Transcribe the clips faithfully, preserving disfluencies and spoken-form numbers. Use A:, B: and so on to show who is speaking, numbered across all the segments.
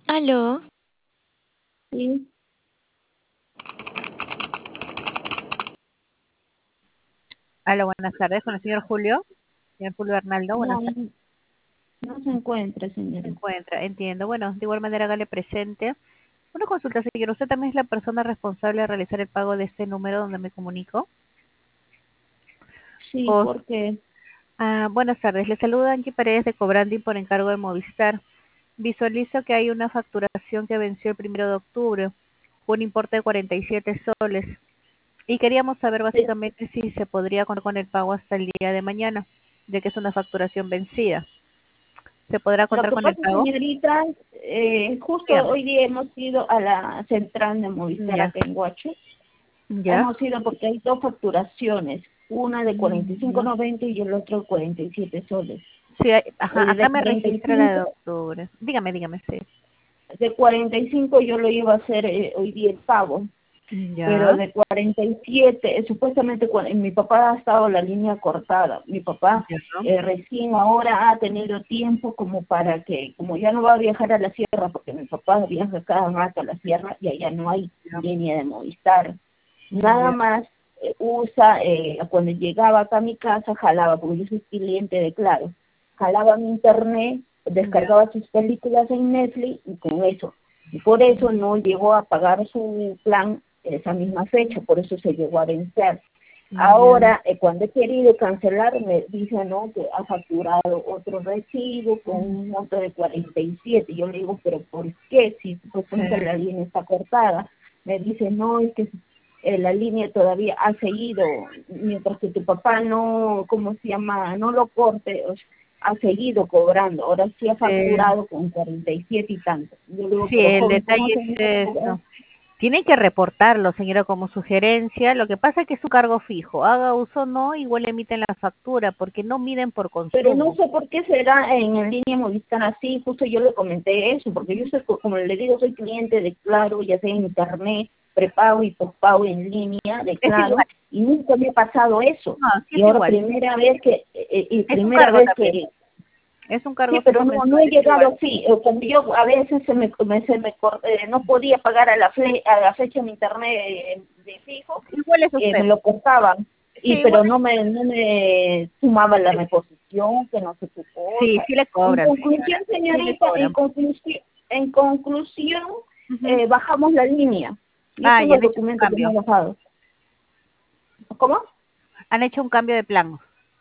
A: Aló,
B: Sí,
C: Hola, buenas tardes, con el señor Julio. Señor Julio Arnaldo, buenas
B: no,
C: tardes.
B: no se encuentra,
C: Se
B: señorita.
C: encuentra, entiendo. Bueno, de igual manera hágale presente. Una consulta, señor. ¿Usted también es la persona responsable de realizar el pago de este número donde me comunico?
B: Sí,
C: O,
B: porque,
C: ah, buenas tardes, le saluda Angie Paredes de Cobrandi por encargo de Movistar. Visualizo que hay una facturación que venció el primero de octubre, un importe de cuarenta y siete soles. Y queríamos saber
B: sí,
C: básicamente si se podría contar con el pago hasta el día de mañana, ya que es una facturación vencida. ¿Se podrá
B: lo
C: contar
B: que
C: con el
B: pasa,
C: pago?
B: señorita, eh, justo
C: Dígame.
B: hoy día hemos ido a la central de Movistar
C: Ya,
B: acá en Huacho.
C: ya.
B: Hemos ido porque hay dos facturaciones, una de cuarenta y
C: Mm,
B: cinco
C: ya.
B: noventa y el otro cuarenta y siete soles.
C: Sí, hay- ajá,
B: Eh,
C: acá
B: de
C: me
B: cuarenta y
C: registra la de
B: cinco
C: octubre. Dígame, dígame, sí.
B: de cuarenta y cinco yo lo iba a hacer eh, hoy día el pago. Pero
C: Ya,
B: de cuarenta y siete, eh, supuestamente cuando, mi papá ha estado la línea cortada. Mi papá
C: ya, ¿no?
B: eh, recién ahora ha tenido tiempo como para que, como ya no va a viajar a la sierra, porque mi papá viaja cada rato a la sierra y allá no hay
C: Ya,
B: línea de Movistar.
C: mm,
B: Nada
C: ya,
B: más eh, usa, eh, cuando llegaba acá a mi casa, jalaba, porque yo soy cliente de Claro, jalaba mi internet,
C: ya,
B: descargaba sus películas en Netflix y con eso. Y por eso no llegó a pagar su plan esa misma fecha, por eso se llegó a vencer.
C: mm, ya.
B: Ahora, eh, cuando he querido cancelar, me dice, no, que ha facturado otro recibo con
C: Mm,
B: un monto de cuarenta y siete. Yo le digo, pero ¿por qué? Si supuestamente
C: sí,
B: la línea está cortada. Me dice, no, es que eh, la línea todavía ha seguido, mientras que tu papá no, ¿cómo se llama? No lo corte, o sea, ha seguido cobrando. Ahora sí ha
C: sí,
B: facturado con cuarenta y siete y tanto. Yo le digo,
C: sí,
B: pero
C: el
B: joven, ¿cómo
C: detalle
B: se me va a
C: es
B: cobrar?
C: eso. Tienen que reportarlo, señora, como sugerencia. Lo que pasa es que es un cargo fijo. Haga uso o no, igual emiten la factura, porque no miden por
B: Pero no
C: consumo.
B: sé por qué será en, en línea Movistar así, justo yo le comenté eso, porque yo soy, co- como le digo, soy cliente de Claro, ya sea en internet, prepago y pospago en línea de
C: Es
B: Claro,
C: igual.
B: y nunca me ha pasado eso.
C: No, sí
B: Y
C: es
B: ahora
C: igual.
B: primera vez que, eh, eh, y
C: Es un
B: primera
C: cargo
B: vez
C: también.
B: que,
C: Es un
B: sí,
C: cargo
B: pero
C: fijo
B: no, no
C: mensual,
B: he
C: es igual.
B: llegado así, eh, cuando yo a veces se me, me- se me cor- eh, no podía pagar a la, fle- a la fecha en internet eh, de fijo,
C: Igual es
B: eh, me
C: usted.
B: lo cortaban,
C: Sí,
B: y
C: igual
B: pero no me, no me sumaba la reposición, que no sé qué
C: sí,
B: cosa.
C: sí le
B: En
C: cobran,
B: conclusión,
C: señora. Sí le
B: señorita, en
C: cobran.
B: conclusión, en conclusión
C: Ujú.
B: eh, bajamos la línea. Yo
C: Ah,
B: tengo
C: ya
B: el
C: han hecho un
B: documento que hemos
C: cambio.
B: bajado. ¿Cómo?
C: Han hecho un cambio de plan.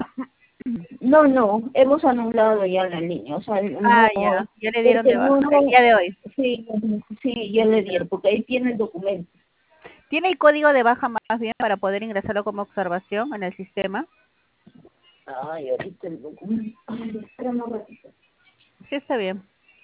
B: No, no, hemos anulado ya la línea, o sea,
C: Ah,
B: no,
C: ya. Ya le dieron
B: porque
C: de
B: no,
C: baja el
B: no,
C: día de hoy.
B: sí, sí, ya le dieron, porque ahí tiene el documento.
C: ¿Tiene el código de baja más bien para poder ingresarlo como observación en el sistema?
B: Ay, ahorita el documento. Ay, espera un ratito.
C: Sí, está bien.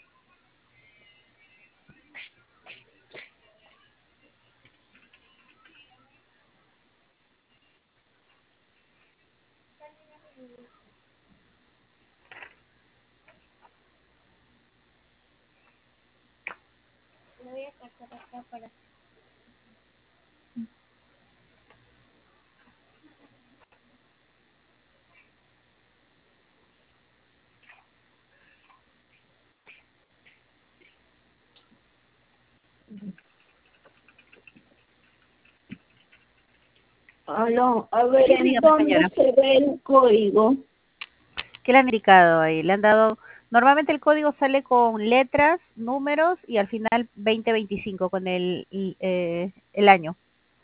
B: Aló, a ver,
C: Sí,
B: ¿en
C: dígame,
B: dónde
C: señora.
B: se ve el código?
C: ¿Qué le han indicado ahí? Le han dado... Normalmente el código sale con letras, números y al final veinte veinticinco con el, y, eh, el año.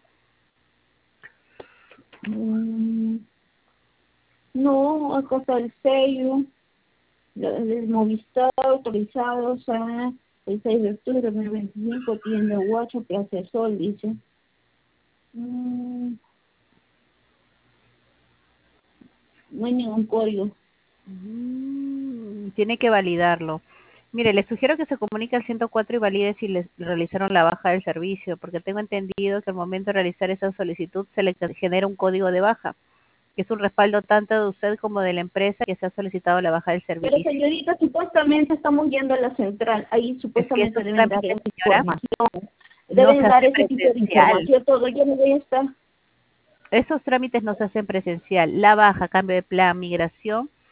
B: Mm, no, acá está el sello, el Movistar autorizado, o sea, el seis de octubre de dos mil veinticinco, tienda Huacho, Plaza Sol, dice. Mm, no hay ningún código.
C: Mm, tiene que validarlo. Mire, le sugiero que se comunique al ciento cuatro y valide si les realizaron la baja del servicio, porque tengo entendido que al momento de realizar esa solicitud se le genera un código de baja, que es un respaldo tanto de usted como de la empresa que se ha solicitado la baja del
B: Pero
C: servicio.
B: señorita, supuestamente estamos yendo a la central, ahí
C: Es que
B: supuestamente
C: esos
B: deben dar
C: trámites,
B: esa
C: señora,
B: información,
C: no se
B: deben dar
C: hacen
B: ese tipo de
C: presencial.
B: información, todo, yo no voy a estar.
C: Esos trámites no se hacen presencial. La baja, cambio de plan, migración,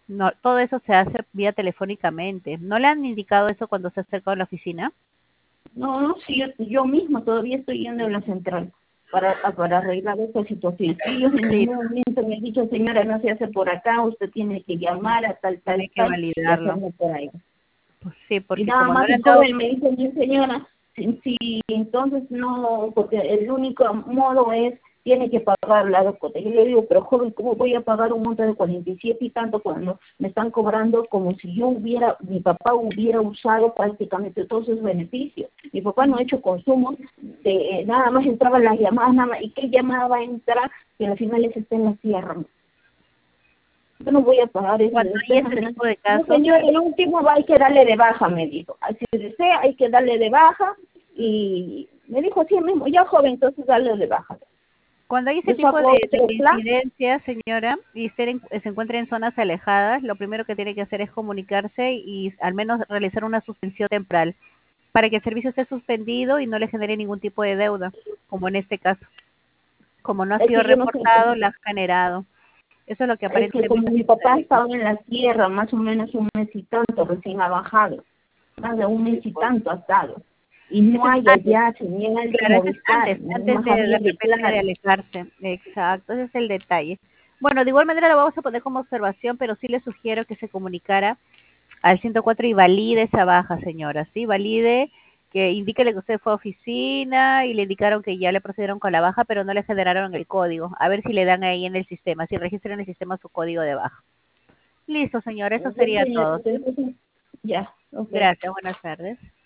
C: No, todo eso se hace vía telefónicamente. ¿No le han indicado eso cuando se ha acercado a la oficina?
B: No, no, sí, yo, yo misma todavía estoy yendo a la central para, para arreglar esta situación. Ellos en
C: Sí,
B: ningún momento me han dicho, señora, no se hace por acá, usted tiene que llamar a tal, tal,
C: tiene que
B: tal, y
C: validarlo.
B: hacerlo por ahí.
C: Pues sí,
B: Y
C: porque
B: nada
C: como no
B: más
C: le
B: el
C: han dado,
B: joven me dice, mi señora, si, si entonces no, porque el único modo es, tiene que pagar la cuota. Yo le digo, pero joven, ¿cómo voy a pagar un monto de cuarenta y siete y tanto cuando me están cobrando como si yo hubiera, mi papá hubiera usado prácticamente todos sus beneficios? Mi papá no ha hecho consumo, de, nada más entraban las llamadas, nada más, ¿y qué llamada va a entrar? Que al final les está en la sierra. Yo no voy a pagar eso.
C: cuando hay
B: Después
C: ese
B: me
C: tipo de
B: no
C: casos,
B: señor, el último va, hay que darle de baja, me dijo. Si desea, hay que darle de baja. Y me dijo así mismo, ya joven, entonces darle de baja.
C: cuando hay ese
B: Yo
C: tipo de,
B: saco
C: de
B: otro plan.
C: incidencias, señora, y usted en- se encuentra en zonas alejadas, lo primero que tiene que hacer es comunicarse y al menos realizar una suspensión temporal para que el servicio esté suspendido y no le genere ningún tipo de deuda, como en este caso. Como no ha
B: Es
C: sido
B: que yo no sé,
C: reportado, la ha generado. Eso es lo que
B: es que como
C: aparentemente
B: mi papá
C: sucede.
B: estaba en la sierra más o menos un mes y tanto, recién ha bajado. Más de un mes y tanto ha estado. Y no
C: Eso es
B: hay
C: antes,
B: allá señal de
C: claro, eso es
B: Movistar,
C: antes,
B: no
C: antes
B: más
C: de de
B: había de
C: repente de
B: claro.
C: alejarse. Exacto, ese es el detalle. Bueno, de igual manera lo vamos a poner como observación, pero sí le sugiero que se comunicara al ciento cuatro y valide esa baja, señora, ¿sí? Valide, que indíquele que usted fue a oficina y le indicaron que ya le procedieron con la baja, pero no le generaron el código. A ver si le dan ahí en el sistema, si registran en el sistema su código de baja. Listo, señora, eso
B: Ya,
C: sería
B: señor,
C: todo, ¿sí?
B: entonces, ya, ok.
C: Gracias, buenas tardes.